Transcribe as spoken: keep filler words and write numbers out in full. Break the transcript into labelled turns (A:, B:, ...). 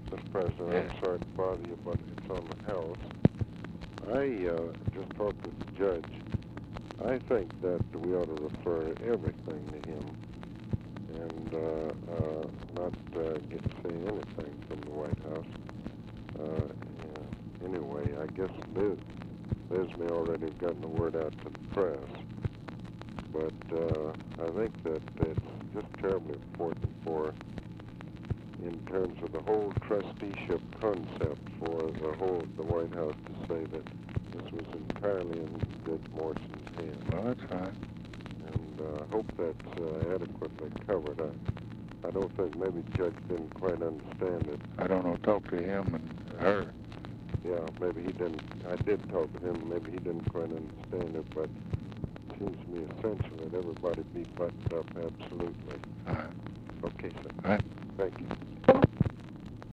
A: Mister President,
B: Yes.
A: I'm sorry to bother you, but it's on the House. I uh, just talked to the judge. I think that we ought to refer everything to him and uh, uh, not uh, get to say anything from the White House. Uh, yeah. Anyway, I guess Liz, Liz may already have gotten the word out to the press, but uh, I think that it's just terribly important for, in terms of the whole trusteeship concept, for the whole the White House to say that this was entirely in Judge Morrison's hands.
B: Well, that's right.
A: And I uh, hope that's uh, adequately covered. I, I don't think maybe the judge didn't quite understand it.
B: I don't know. Talk to him and her.
A: Yeah, maybe he didn't. I did talk to him. Maybe he didn't quite understand it, but it seems to me essential that everybody be buttoned up absolutely.
B: All right.
A: Okay, sir.
B: All right.
A: Thank you.